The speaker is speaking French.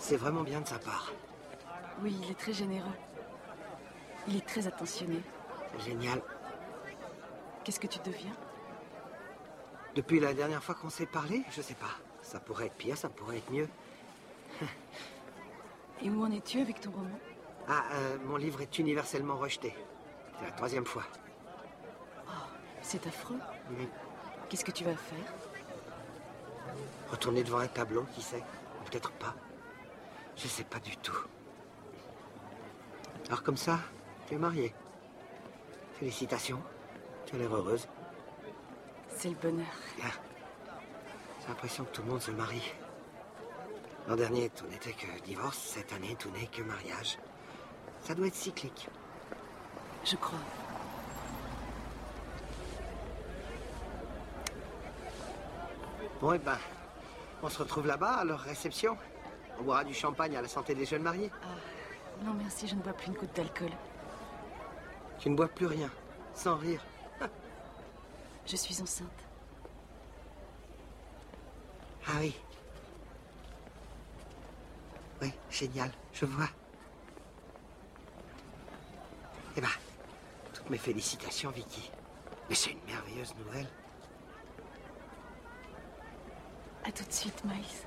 C'est vraiment bien de sa part. Oui, il est très généreux. Il est très attentionné. C'est génial. Qu'est-ce que tu deviens? Depuis la dernière fois qu'on s'est parlé, je sais pas. Ça pourrait être pire, ça pourrait être mieux. Et où en es-tu avec ton roman? Mon livre est universellement rejeté. C'est la 3e fois. C'est affreux. Mhm. Qu'est-ce que tu vas faire? Retourner devant un tableau, qui sait? Ou peut-être pas. Je sais pas du tout. Alors comme ça, tu es mariée. Félicitations. Tu as l'air heureuse. C'est le bonheur. Bien. J'ai l'impression que tout le monde se marie. L'an dernier, tout n'était que divorce. Cette année, tout n'est que mariage. Ça doit être cyclique. Je crois. Bon, eh ben, on se retrouve là-bas à leur réception. On boira du champagne à la santé des jeunes mariés. Non, merci, je ne bois plus une goutte d'alcool. Tu ne bois plus rien, sans rire. Je suis enceinte. Ah oui. Oui, génial, je vois. Eh ben, toutes mes félicitations, Vicky. Mais c'est une merveilleuse nouvelle. À tout de suite, Miles.